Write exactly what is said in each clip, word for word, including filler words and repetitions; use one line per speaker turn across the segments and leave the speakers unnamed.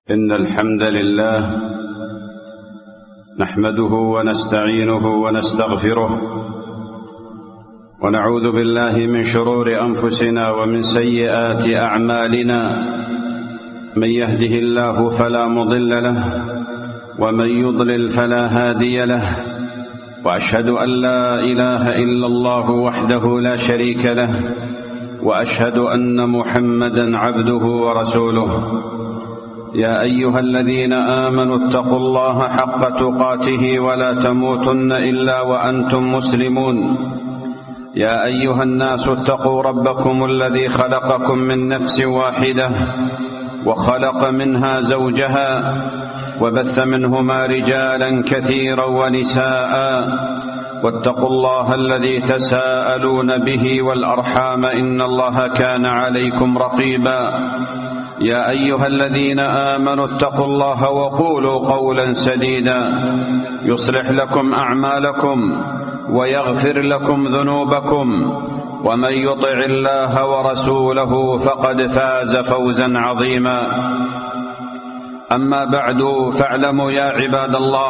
إن الحمد لله نحمده ونستعينه ونستغفره ونعوذ بالله من شرور أنفسنا ومن سيئات أعمالنا. من يهده الله فلا مضل له ومن يضلل فلا هادي له، وأشهد أن لا إله إلا الله وحده لا شريك له، وأشهد أن محمدًا عبده ورسوله. يا أيها الذين آمنوا اتقوا الله حق تقاته ولا تموتن إلا وأنتم مسلمون. يا أيها الناس اتقوا ربكم الذي خلقكم من نفس واحدة وخلق منها زوجها وبث منهما رجالا كثيرا ونساء، واتقوا الله الذي تساءلون به والأرحام إن الله كان عليكم رقيبا. يا أيها الذين آمنوا اتقوا الله وقولوا قولا سديدا يصلح لكم أعمالكم ويغفر لكم ذنوبكم، ومن يطع الله ورسوله فقد فاز فوزا عظيما. أما بعد، فاعلموا يا عباد الله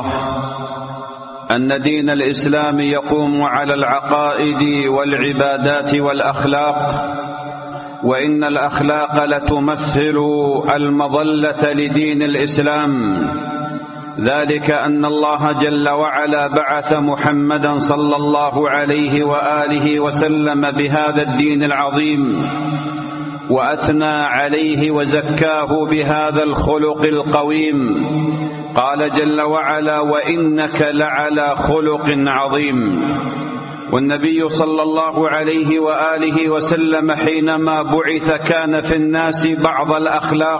أن دين الإسلام يقوم على العقائد والعبادات والأخلاق، وإن الأخلاق لتمثل المظلة لدين الإسلام. ذلك أن الله جل وعلا بعث محمدا صلى الله عليه وآله وسلم بهذا الدين العظيم، وأثنى عليه وزكاه بهذا الخلق القويم. قال جل وعلا: وإنك لعلى خلق عظيم. والنبي صلى الله عليه وآله وسلم حينما بعث كان في الناس بعض الأخلاق،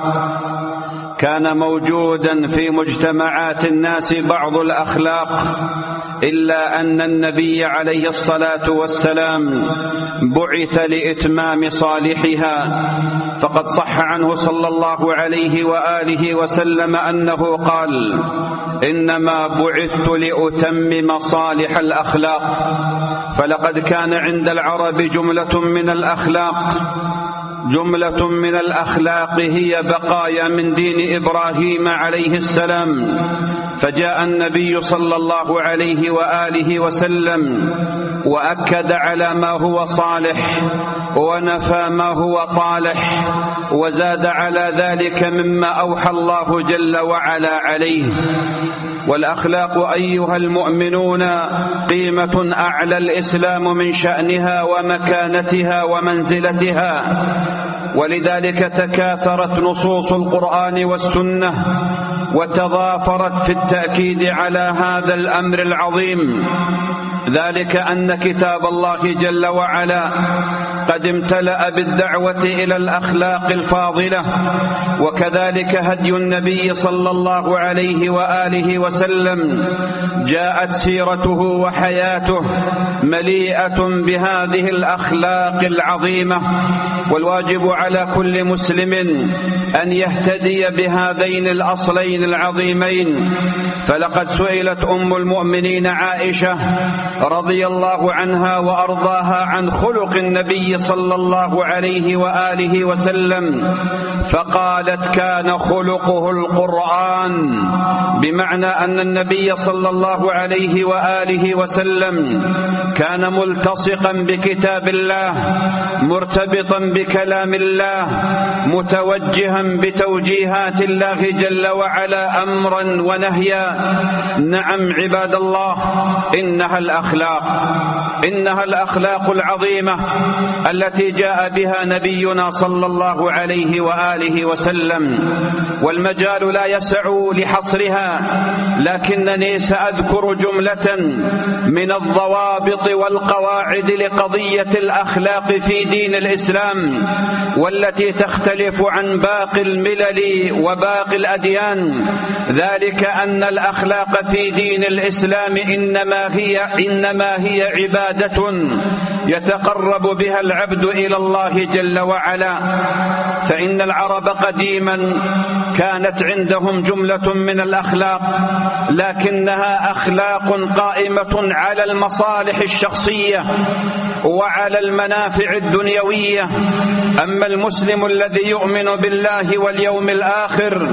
كان موجودا في مجتمعات الناس بعض الأخلاق، إلا أن النبي عليه الصلاة والسلام بعث لإتمام صالحها. فقد صح عنه صلى الله عليه وآله وسلم أنه قال: إنما بعثت لأتمم صالح الأخلاق. فلقد كان عند العرب جملة من الأخلاق جملة من الأخلاق هي بقايا من دين إبراهيم عليه السلام، فجاء النبي صلى الله عليه وآله وسلم وأكد على ما هو صالح ونفى ما هو طالح، وزاد على ذلك مما أوحى الله جل وعلا عليه. والأخلاق أيها المؤمنون قيمة أعلى الإسلام من شأنها ومكانتها ومنزلتها، ولذلك تكاثرت نصوص القرآن والسنة وتضافرت في التأكيد على هذا الأمر العظيم. ذلك أن كتاب الله جل وعلا قد امتلأ بالدعوة إلى الأخلاق الفاضلة، وكذلك هدي النبي صلى الله عليه وآله وسلم جاءت سيرته وحياته مليئة بهذه الأخلاق العظيمة. والواجب على كل مسلم أن يهتدي بهذين الأصلين العظيمين. فلقد سئلت أم المؤمنين عائشة رضي الله عنها وأرضاها عن خلق النبي صلى الله عليه وآله وسلم، فقالت: كان خلقه القرآن، بمعنى أن النبي صلى الله عليه وآله وسلم كان ملتصقا بكتاب الله، مرتبطا بكلام الله، متوجها بتوجيهات الله جل وعلا أمرا ونهيا. نعم عباد الله، إنها الأخلاق إنها الأخلاق العظيمة التي جاء بها نبينا صلى الله عليه وآله وسلم، والمجال لا يسع لحصرها، لكنني سأذكر جملة من الضوابط والقواعد لقضية الأخلاق في دين الإسلام، والتي تختلف عن باقي الملل وباقي الأديان. ذلك أن الأخلاق في دين الإسلام إنما هي إنما هي عبادة يتقرب بها العبد إلى الله جل وعلا. فإن العرب قديما كانت عندهم جملة من الأخلاق، لكنها أخلاق قائمة على المصالح الشخصية وعلى المنافع الدنيوية. أما المسلم الذي يؤمن بالله واليوم الآخر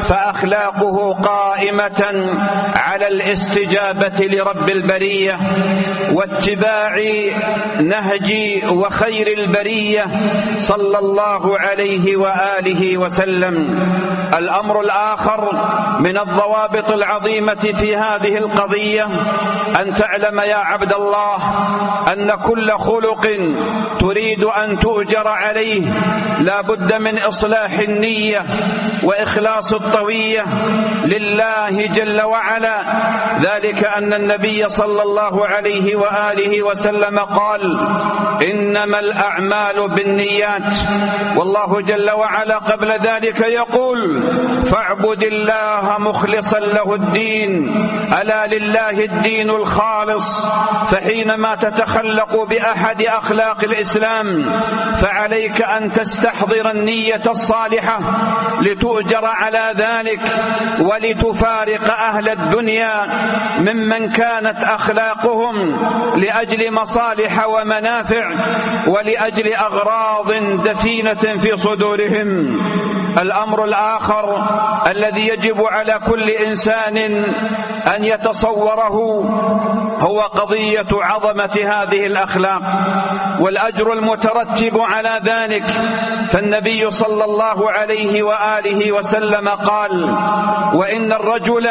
فأخلاقه قائمة على الاستجابة لرب البرية واتباع نهج وخير البرية صلى الله عليه وآله وسلم. الأمر الآخر من الضوابط العظيمة في هذه القضية أن تعلم يا عبد الله أن كل خلق تريد أن تؤجر عليه لا بد من إصلاح النية وإخلاص الطوية لله جل وعلا. ذلك أن النبي صلى الله عليه وآله وسلم قال: إنما الأعمال بالنيات. والله جل وعلا قبل ذلك يقول: فاعبد الله مخلصا له الدين، ألا لله الدين الخالص. فحينما تتخلق بأحد أخلاق الإسلام فعليك أن تستحضر النية الصالحة لتؤجر على ذلك ولتفارق أهل الدنيا ممن كانت أخلاقهم لأجل مصالح ومنافع ولأجل أغراض دفينة في صدورهم. الأمر الآخر الذي يجب على كل إنسان أن يتصوره هو قضية عظمة هذه الأخلاق والأجر المترتب على ذلك. فالنبي صلى الله عليه وآله وسلم قال: وإن الرجل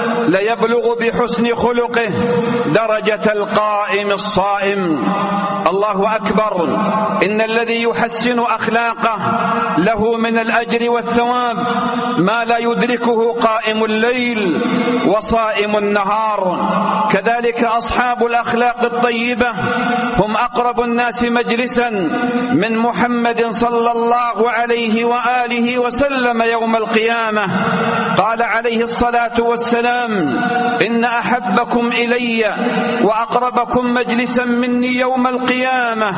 ليبلغ بحسن خلقه درجة القائم الصائم. الله أكبر، إن الذي يحسن أخلاقه له من الأجر والثواب ما لا يدركه قائم الليل وصائم النهار. كذلك أصحاب الأخلاق الطيبة هم أقرب الناس مجلسا من محمد صلى الله عليه وآله وسلم يوم القيامة. قال عليه الصلاة والسلام: إن أحبكم إلي وأقربكم مجلسا مني يوم القيامة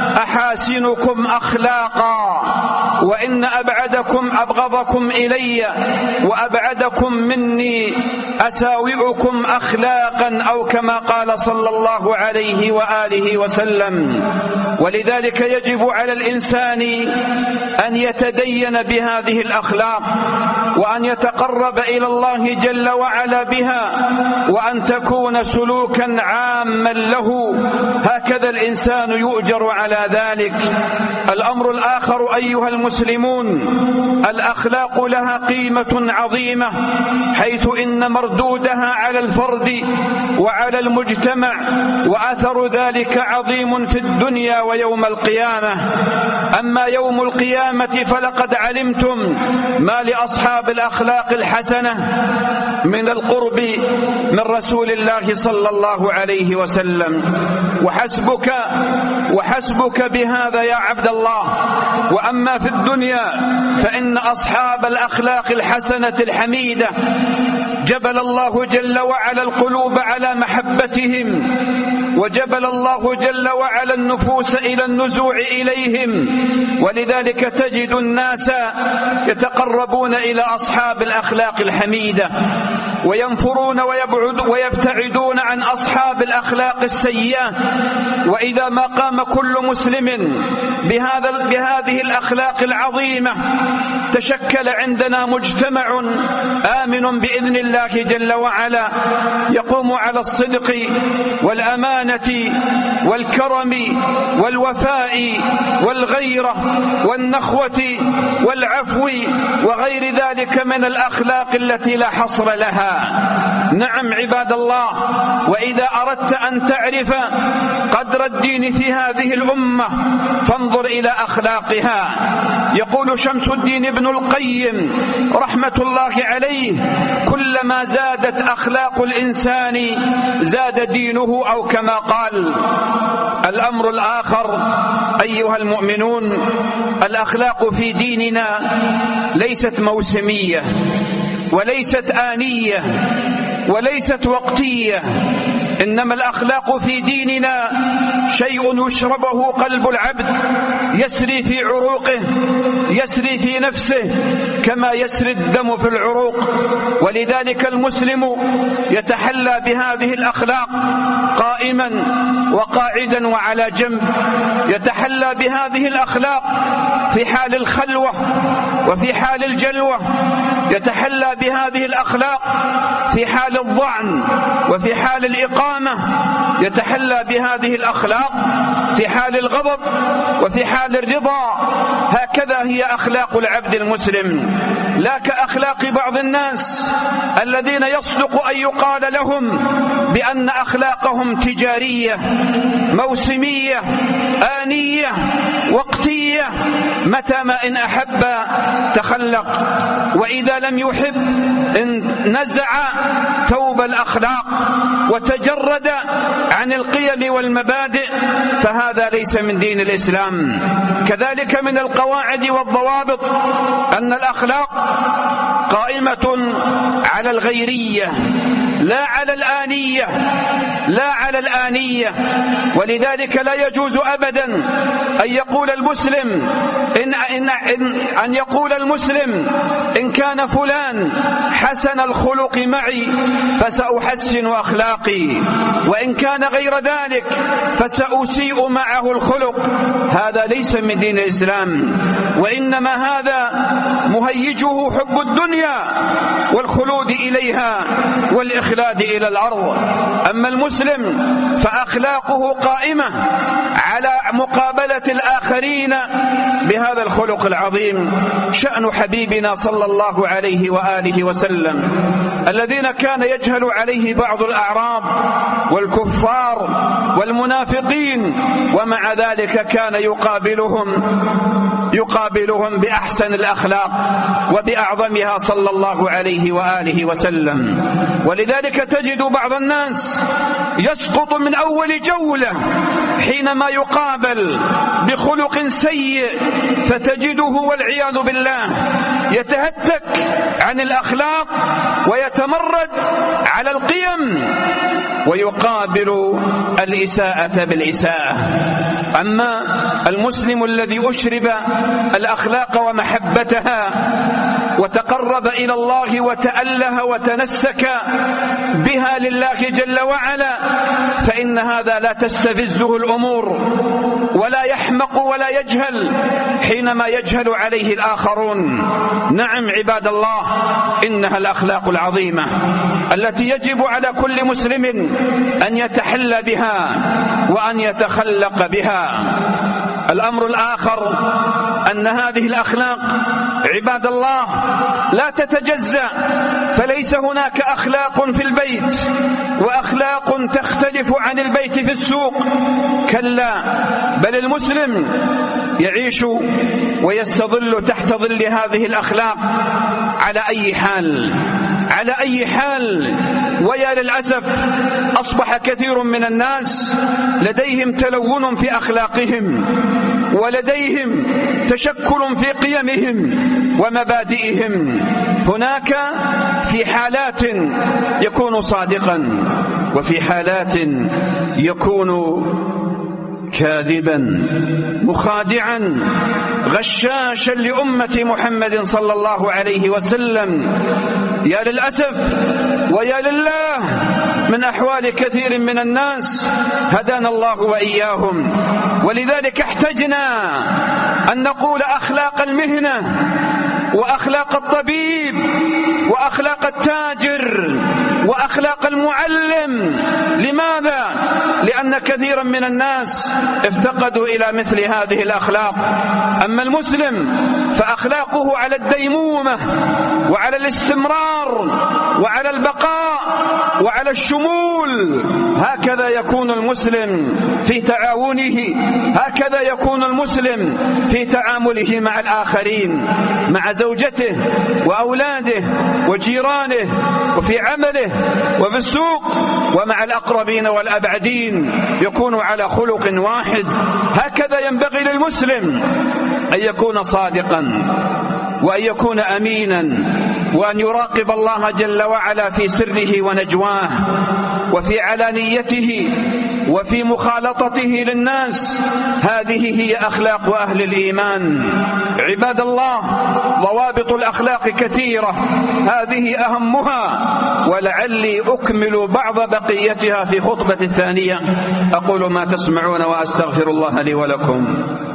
أحاسنكم أخلاقا، وإن أبعدكم أبغضكم إلي وأبعدكم مني أساوئكم أخلاقا، أو كما قال صلى الله عليه وآله وسلم. ولذلك يجب على الإنسان أن يتدين بهذه الأخلاق وأن يتقرب إلى الله جل وعلا بها، وأن تكون سلوكا عاما له، هكذا الإنسان يؤجر على ذلك. الأمر الآخر أيها المسلمون، الأخلاق لها قيمة عظيمة، حيث إن مردودها على الفرد وعلى المجتمع، وأثر ذلك عظيم في الدنيا ويوم القيامة. أما يوم القيامة فلقد علمتم ما لأصحاب الأخلاق الحسنة من القرب من رسول الله صلى الله عليه وسلم. وحسبك وحسبك بهذا يا عبد الله. وأما في الدنيا فإن أصحاب الأخلاق الحسنة الحميدة جبل الله جل وعلا القلوب على محبتهم، وجبل الله جل وعلا النفوس إلى النزوع إليهم. ولذلك تجد الناس يتقربون إلى أصحاب الأخلاق الحميدة وينفرون ويبعد ويبتعدون عن أصحاب الأخلاق السيئة. وإذا ما قام كل مسلم بهذا بهذه الأخلاق العظيمة تشكل عندنا مجتمع آمن بإذن الله جل وعلا، يقوم على الصدق والأمانة والكرم والوفاء والغيرة والنخوة والعفو وغير ذلك من الأخلاق التي لا حصر لها. نعم عباد الله، وإذا أردت أن تعرف قدر الدين في هذه الأمة فانظر إلى أخلاقها. يقول شمس الدين ابن القيم رحمة الله عليه: كلما زادت أخلاق الإنسان زاد دينه، أو كما قال. الأمر الآخر أيها المؤمنون، الأخلاق في ديننا ليست موسمية وليست آنية وليست وقتية، إنما الأخلاق في ديننا شيء يشربه قلب العبد، يسري في عروقه، يسري في نفسه كما يسري الدم في العروق. ولذلك المسلم يتحلى بهذه الأخلاق قائما وقاعدا وعلى جنب، يتحلى بهذه الأخلاق في حال الخلوة وفي حال الجلوة، يتحلى بهذه الأخلاق في حال الضعن وفي حال الإقامة، يتحلى بهذه الأخلاق في حال الغضب وفي حال الرضا. هكذا هي أخلاق العبد المسلم، لا كأخلاق بعض الناس الذين يصدق أن يقال لهم بأن أخلاقهم تجارية موسمية آنية وقتية، متى ما إن أحب تخلق، وإذا لم يحب إن نزع ثوب الأخلاق وتجرد عن القيم والمبادئ، فهذا ليس من دين الإسلام. كذلك من القواعد والضوابط أن الأخلاق قائمة على الغيرية لا على الآنية، لا على الآنية. ولذلك لا يجوز أبدا أن يقول المسلم إن, إن, إن, أن يقول المسلم إن كان فلان حسن الخلق معي فسأحسن أخلاقي، وإن كان غير ذلك فسأسيء معه الخلق. هذا ليس من دين الإسلام، وإنما هذا مهيجه حب الدنيا والخلود إليها والإخلاد إلى الأرض. أما المسلم فأخلاقه قائمة على مقابلة الآخرين بهذا الخلق العظيم. شأن حبيبنا صلى الله عليه وآله وسلم الذين كان يجهل عليه بعض الأعراب والكفار والمنافقين، ومع ذلك كان يقابلهم يقابلهم بأحسن الأخلاق وبأعظمها صلى الله عليه وآله وسلم. ولذلك تجد بعض الناس يسقط من أول جولة حينما يقابل بخلق سيء، فتجده والعياذ بالله يتهتك عن الأخلاق ويتمرد على القيم ويقابل الإساءة بالإساءة. أما المسلم الذي أشرب الأخلاق ومحبتها وتقرب إلى الله وتأله وتنسك بها لله جل وعلا، فإن هذا لا تستفزه الأمور ولا يحمق ولا يجهل حينما يجهل عليه الآخرون. نعم عباد الله، إنها الأخلاق العظيمة التي يجب على كل مسلم أن يتحلى بها وأن يتخلق بها. الأمر الآخر أن هذه الأخلاق عباد الله لا تتجزأ، فليس هناك أخلاق في البيت وأخلاق تختلف عن البيت في السوق، كلا، بل المسلم يعيش ويستظل تحت ظل هذه الأخلاق على أي حال، على أي حال. ويا للأسف أصبح كثير من الناس لديهم تلون في أخلاقهم، ولديهم تشكل في قيمهم ومبادئهم. هناك في حالات يكون صادقا، وفي حالات يكون كاذبا مخادعا غشاشا لأمة محمد صلى الله عليه وسلم. يا للأسف ويا لله من أحوال كثير من الناس، هدانا الله وإياهم. ولذلك احتجنا أن نقول أخلاق المهنة وأخلاق الطبيب وأخلاق التاجر وأخلاق المعلم. لماذا؟ لأن كثيرا من الناس افتقدوا إلى مثل هذه الأخلاق. أما المسلم فأخلاقه على الديمومة وعلى الاستمرار وعلى البقاء وعلى الشمول. هكذا يكون المسلم في تعاونه، هكذا يكون المسلم في تعامله مع الآخرين، مع زوجته وأولاده وجيرانه وفي عمله وفي السوق ومع الأقربين والأبعدين، يكون على خلق واحد. هكذا ينبغي للمسلم أن يكون صادقا وأن يكون أمينا وأن يراقب الله جل وعلا في سره ونجواه وفي علانيته وفي مخالطته للناس. هذه هي أخلاق أهل الإيمان. عباد الله، ضوابط الأخلاق كثيرة، هذه أهمها، ولعلي أكمل بعض بقيتها في خطبة الثانية. أقول ما تسمعون وأستغفر الله لي ولكم.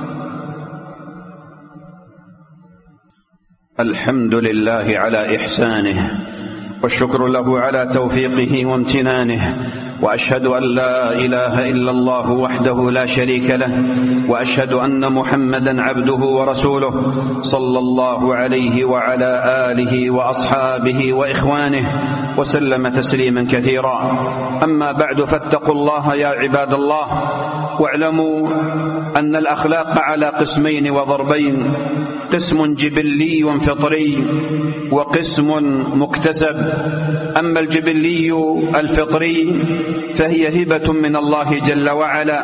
الحمد لله على إحسانه، والشكر له على توفيقه وامتنانه، وأشهد أن لا إله إلا الله وحده لا شريك له، وأشهد أن محمدا عبده ورسوله صلى الله عليه وعلى آله وأصحابه وإخوانه وسلم تسليما كثيرا. أما بعد، فاتقوا الله يا عباد الله، واعلموا أن الأخلاق على قسمين وضربين: قسم جبلي فطري وقسم مكتسب. أما الجبلي الفطري فهي هبة من الله جل وعلا،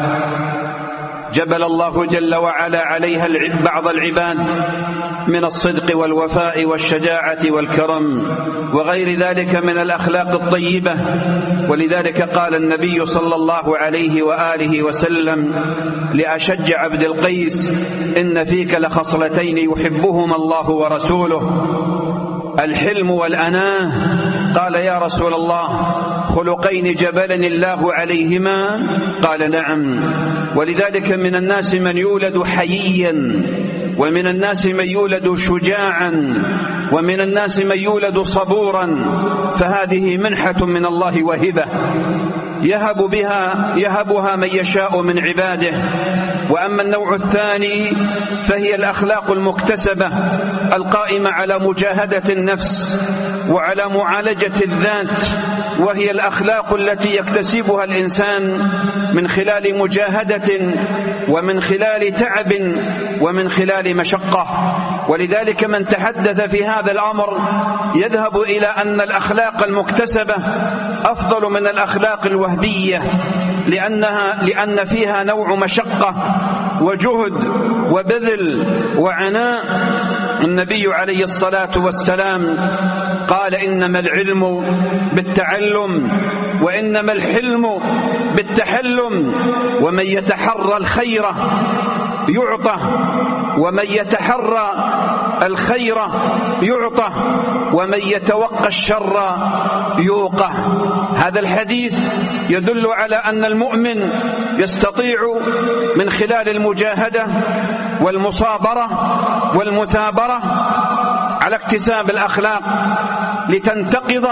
جبل الله جل وعلا عليها بعض العباد من الصدق والوفاء والشجاعة والكرم وغير ذلك من الأخلاق الطيبة. ولذلك قال النبي صلى الله عليه وآله وسلم لأشج عبد القيس: إن فيك لخصلتين يحبهما الله ورسوله، الحلم والأناه. قال: يا رسول الله، خلقين جبلني الله عليهما؟ قال: نعم. ولذلك من الناس من يولد حييا، ومن الناس من يولد شجاعا، ومن الناس من يولد صبورا، فهذه منحة من الله وهبة يهب بها يهبها من يشاء من عباده. وأما النوع الثاني فهي الأخلاق المكتسبة القائمة على مجاهدة النفس وعلى معالجة الذات، وهي الأخلاق التي يكتسبها الإنسان من خلال مجاهدة ومن خلال تعب ومن خلال مشقة. ولذلك من تحدث في هذا الأمر يذهب إلى أن الأخلاق المكتسبة أفضل من الأخلاق الوهبية، لأنها لأن فيها نوع مشقة وجهد وبذل وعناء. النبي عليه الصلاة والسلام قال: إنما العلم بالتعلم، وإنما الحلم بالتحلم، ومن يتحرى الخير يعطى، ومن يتحرى الخير يعطى، ومن يتوقى الشر يوقى. هذا الحديث يدل على أن المؤمن يستطيع من خلال المجاهدة والمصابرة والمثابرة على اكتساب الأخلاق لتنتقض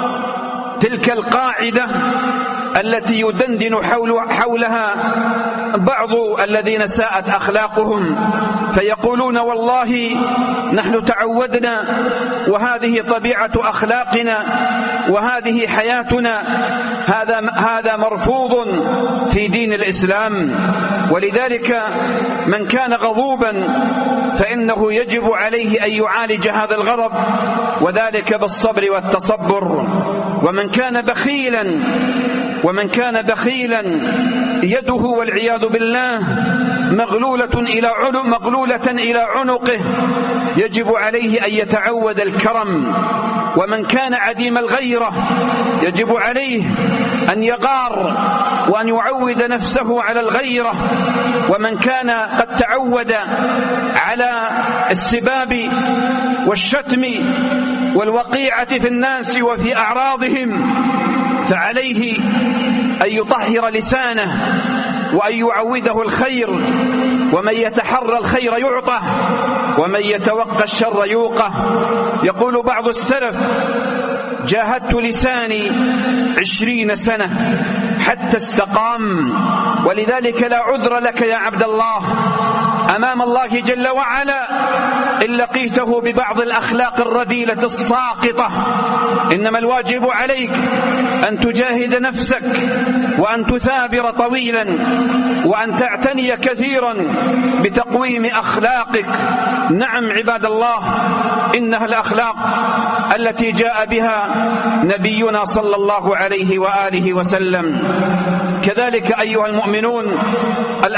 تلك القاعدة التي يدندن حول حولها بعض الذين ساءت أخلاقهم، فيقولون: والله نحن تعودنا، وهذه طبيعة أخلاقنا، وهذه حياتنا. هذا هذا مرفوض في دين الإسلام. ولذلك من كان غضوبا فإنه يجب عليه أن يعالج هذا الغضب، وذلك بالصبر والتصبر. ومن كان بخيلا ومن كان بخيلا يده والعياذ بالله مغلولة إلى عنق مغلولة إلى عنقه، يجب عليه أن يتعود الكرم. ومن كان عديم الغيرة يجب عليه أن يغار وأن يعود نفسه على الغيرة. ومن كان قد تعود على السباب والشتم والوقيعة في الناس وفي أعراضهم فعليه أن يطهر لسانه وأن يعوده الخير. ومن يتحرى الخير يعطى، ومن يتوقى الشر يوقى. يقول بعض السلف: جاهدت لساني عشرين سنة حتى استقام. ولذلك لا عذر لك يا عبد الله أمام الله جل وعلا إن لقيته ببعض الأخلاق الرذيلة الساقطة. إنما الواجب عليك أن تجاهد نفسك، وأن تثابر طويلا، وأن تعتني كثيرا بتقويم أخلاقك. نعم عباد الله، إنها الأخلاق التي جاء بها نبينا صلى الله عليه وآله وسلم. كذلك أيها المؤمنون،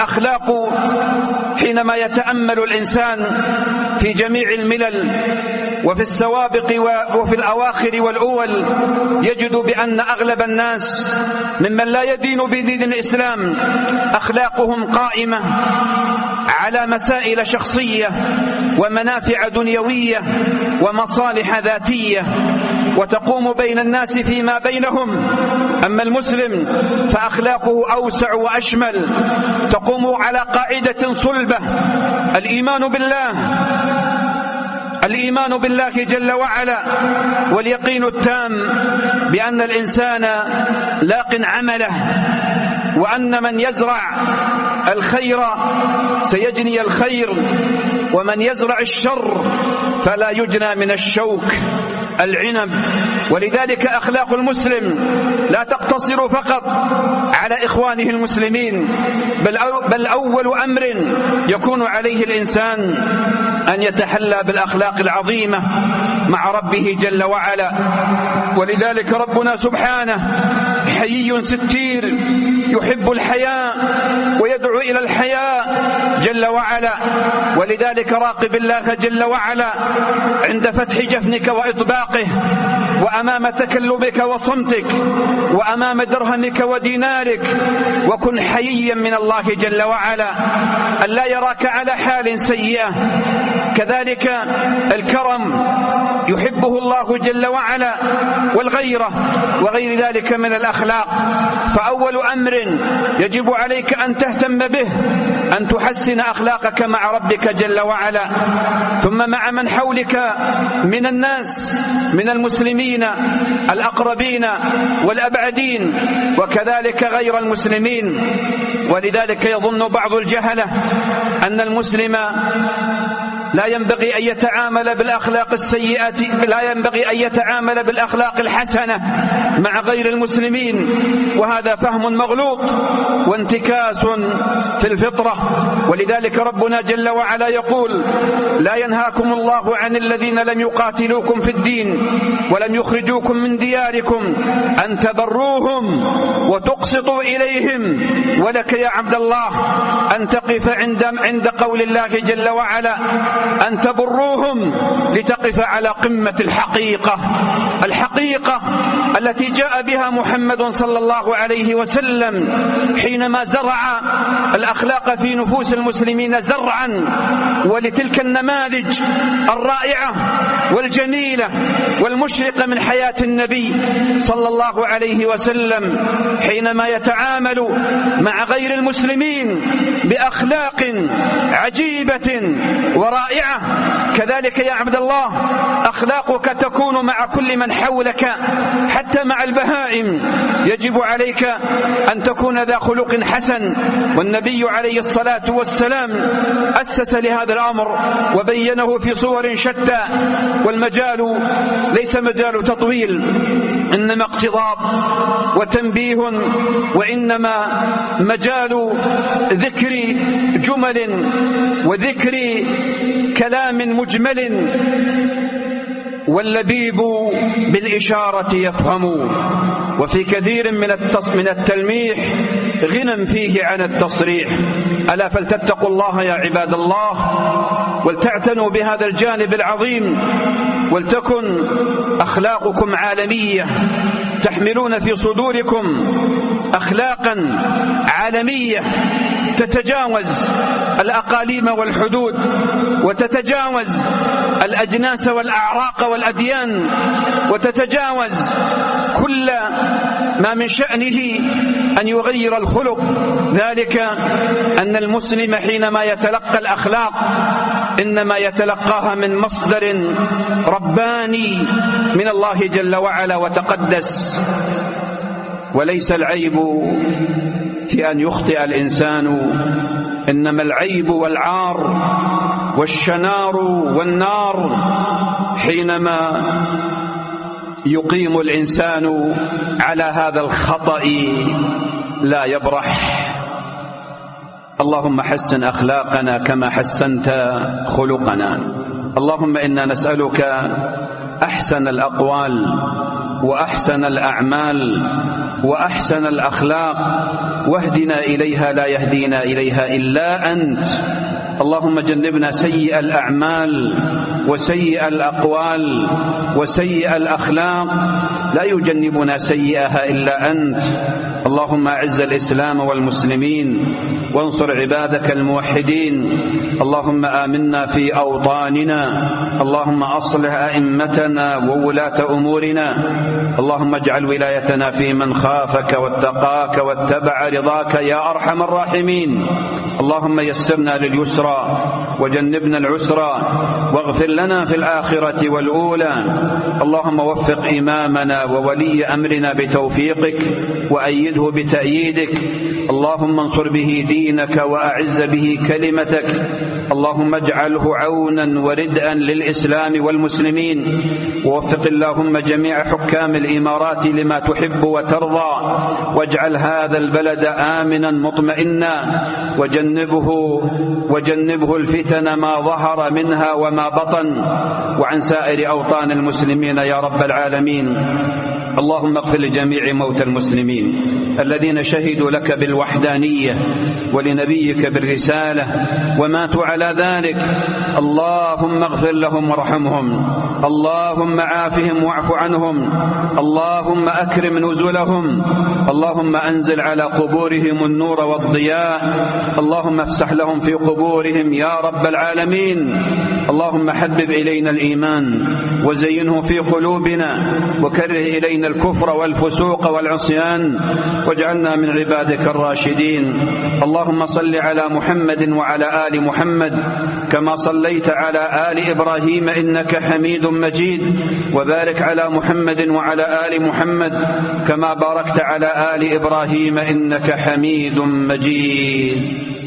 الأخلاق حينما يتأمل الإنسان في جميع الملل وفي السوابق وفي الأواخر والأول يجد بأن أغلب الناس ممن لا يدين بدين الإسلام أخلاقهم قائمة على مسائل شخصية ومنافع دنيوية ومصالح ذاتية وتقوم بين الناس فيما بينهم. أما المسلم فأخلاقه أوسع وأشمل، تقوم على قاعدة صلبة: الإيمان بالله الإيمان بالله جل وعلا، واليقين التام بأن الإنسان لاق عمله، وأن من يزرع الخير سيجني الخير، ومن يزرع الشر فلا يجنى من الشوك العنب. ولذلك أخلاق المسلم لا تقتصر فقط على إخوانه المسلمين، بل, أو بل أول أمر يكون عليه الإنسان أن يتحلى بالأخلاق العظيمة مع ربه جل وعلا. ولذلك ربنا سبحانه حيي ستير يحب الحياء ويدعو إلى الحياء جل وعلا. ولذلك راقب الله جل وعلا عند فتح جفنك وإطباقه، وأمام تكلبك وصمتك، وأمام درهمك ودينارك، وكن حييا من الله جل وعلا أن لا يراك على حال سيئة. كذلك الكرم يحبه الله جل وعلا، والغيرة وغير ذلك من الأخلاق. فأول أمر يجب عليك أن تهتم به أن تحسن أخلاقك مع ربك جل وعلا، ثم مع من حولك من الناس من المسلمين الأقربين والأبعدين، وكذلك غير المسلمين. ولذلك يظن بعض الجهلة أن المسلم لا ينبغي أن يتعامل بالأخلاق السيئة، لا ينبغي أن يتعامل بالأخلاق الحسنة مع غير المسلمين، وهذا فهم مغلوط وانتكاس في الفطرة. ولذلك ربنا جل وعلا يقول: لا ينهاكم الله عن الذين لم يقاتلوكم في الدين ولم يخرجوكم من دياركم أن تبروهم وتقسطوا إليهم، ولك يا عبد الله أن تقف عند عند قول الله جل وعلا أن تبروهم، لتقف على قمة الحقيقة الحقيقة التي جاء بها محمد صلى الله عليه وسلم حينما زرع الأخلاق في نفوس المسلمين زرعا. ولتلك النماذج الرائعة والجميلة والمشرقة من حياة النبي صلى الله عليه وسلم حينما يتعامل مع غير المسلمين بأخلاق عجيبة ورائعة. كذلك يا عبد الله أخلاقك تكون مع كل من حولك، حتى مع البهائم يجب عليك أن تكون ذا خلق حسن. والنبي عليه الصلاة والسلام أسس لهذا الأمر وبينه في صور شتى. والمجال ليس مجال تطويل، إنما اقتضاب وتنبيه، وإنما مجال ذكر جمل وذكر كلام مجمل، واللبيب بالإشارة يفهم. وفي كثير من من التلميح غنى فيه عن التصريح. ألا فلتتقوا الله يا عباد الله، ولتعتنوا بهذا الجانب العظيم، ولتكن أخلاقكم عالمية، تحملون في صدوركم أخلاقا عالمية تتجاوز الأقاليم والحدود، وتتجاوز الأجناس والأعراق والأديان، وتتجاوز كل ما من شأنه أن يغير الخلق. ذلك أن المسلم حينما يتلقى الأخلاق إنما يتلقاها من مصدر رباني من الله جل وعلا وتقدس. وليس العيب في أن يخطئ الإنسان، إنما العيب والعار والشنار والنار حينما يقيم الإنسان على هذا الخطأ لا يبرح. اللهم حسن أخلاقنا كما حسنت خلقنا. اللهم إنا نسألك أحسن الأقوال وأحسن الأعمال وأحسن الأخلاق، واهدنا إليها لا يهدينا إليها إلا أنت. اللهم جنبنا سيء الأعمال وسيء الأقوال وسيء الأخلاق، لا يجنبنا سيئها إلا أنت. اللهم أعز الإسلام والمسلمين وانصر عبادك الموحدين. اللهم آمنا في أوطاننا، اللهم أصلح أئمتنا وولاة أمورنا، اللهم اجعل ولايتنا في من خافك واتقاك واتبع رضاك يا أرحم الراحمين. اللهم يسرنا لليسرى وجنبنا العسرى، واغفر لنا في الآخرة والأولى. اللهم وفق إمامنا وولي أمرنا بتوفيقك وأيده بتأييدك. اللهم انصر به دينك وأعز به كلمتك. اللهم اجعله عونا وردءا للإسلام والمسلمين. ووفق اللهم جميع حكام الإمارات لما تحب وترضى، واجعل هذا البلد آمنا مطمئنا، وجنبه وجنبه الفتن ما ظهر منها وما بطن، وعن سائر أوطان المسلمين يا رب العالمين. اللهم اغفر لجميع موتى المسلمين الذين شهدوا لك بالوحدانية ولنبيك بالرسالة وماتوا على ذلك. اللهم اغفر لهم وارحمهم، اللهم عافهم واعف عنهم، اللهم أكرم نزلهم، اللهم أنزل على قبورهم النور والضياء، اللهم افسح لهم في قبورهم يا رب العالمين. اللهم حبب إلينا الإيمان وزينه في قلوبنا، وكره إلينا الكفر والفسوق والعصيان، واجعلنا من عبادك الراشدين. اللهم صل على محمد وعلى آل محمد كما صليت على آل إبراهيم إنك حميد مجيد، وبارك على محمد وعلى آل محمد كما باركت على آل إبراهيم إنك حميد مجيد.